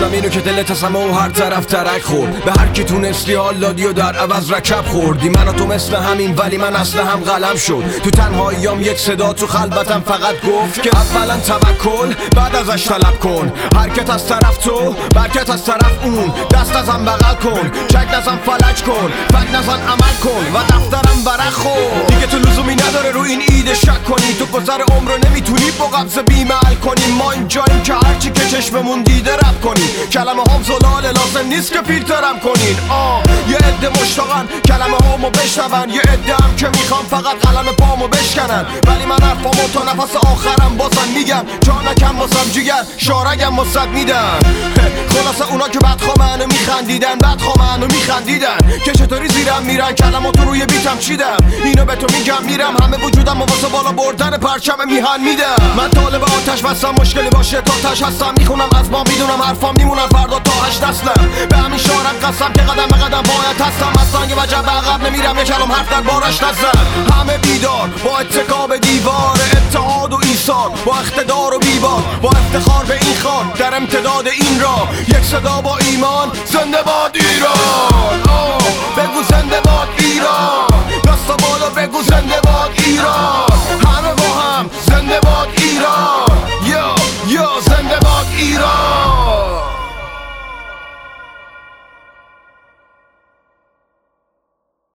میدونم اینو که دلت از همه و هر طرف ترک خورد. به هر کی تونستی حال دادی و در عوض رکب خوردی. من و تو مثل همین ولی من اصل هم قلم شد. تو تنهاییام یک صدا تو خلوتم فقط گفت که اولا توکل بعد ازش طلب کن. حرکت از طرف تو برکت از طرف اون. دست ازم بغل کن چک نزن فلج کن فک نزن عمل کن و دفترم برق خور. دیگه تو لزومی نداره رو این ایده شک کنی. تو گذر عمر رو نمیتونی با قبض بیمعل کنی. ما اینجاییم که هرچی که چشممون دیده رب کنی. کلمه هم زلاله لازم نیست که فیلترم کنین. یه عده مشتاقن کلمه هامو بشنون. یه عده هم که میخوام فقط قلم پامو بشکنن. ولی من حرفامو تا نفس آخرم بازم میگم. جا نکم بازم جیگر شارگم واسد میدم. خلاصه اونا که بدخوامنو میخندیدن بدخوامنو میخندیدن که چطوری زیرم میرن کلماتو روی بیتم چیدم. اینو به تو میگم میرم همه وجودم و واسه بالا بردن پرچم میهن میدم. من طالب آتش بستم مشکلی باشه تا تش هستم. میخونم از ما میدونم حرفام میمونن فردا تا 8 نسلم. به همین شارم قسم که قدم به قدم باید هستم. اصلا یه وجب به عقب نمیرم یه کلام حرف در بارش نزن. همه بیدار با اتکا به دیوار اتحاد و ایثار با اقتدار و بیبار با افتخار به این خان در امتداد این راه یک صدا با ایمان زنده باد ایران. بگو زنده باد ایران. دستا بالا بگو زنده باد ایران. همه با هم زنده باد ایران. یا زنده باد ایران.